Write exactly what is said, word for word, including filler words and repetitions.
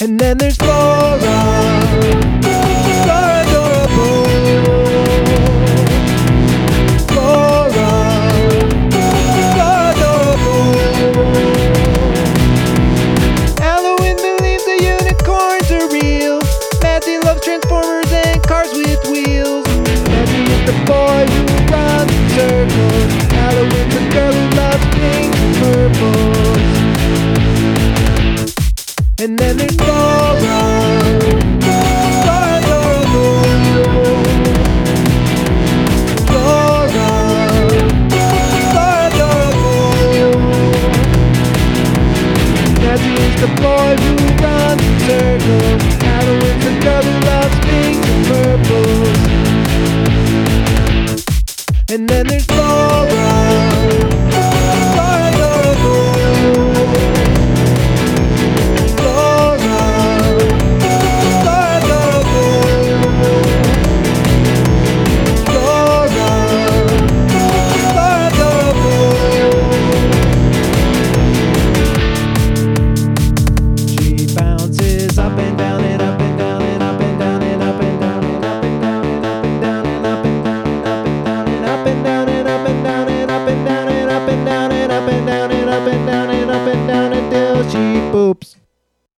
And then there's Flora, Flora adorable. Flora, Flora adorable. Halloween believes the unicorns are real. Matthew loves Transformers and cars with wheels. Matthew is the boy who runs in circles. Halloween's the girl who loves pink and purples. And then there's Flora, Flora adorable. Flora, Flora adorable. Matthew is the boy who runs in circles. Halloween's the girl who loves pinks and purples. And then there's Flora, Flora adorable. Up and down and up and down and up and down and up and down and up and down and up and down and up and down and up and down and up and down and up and down and up and down and up and down and up and down and up and down.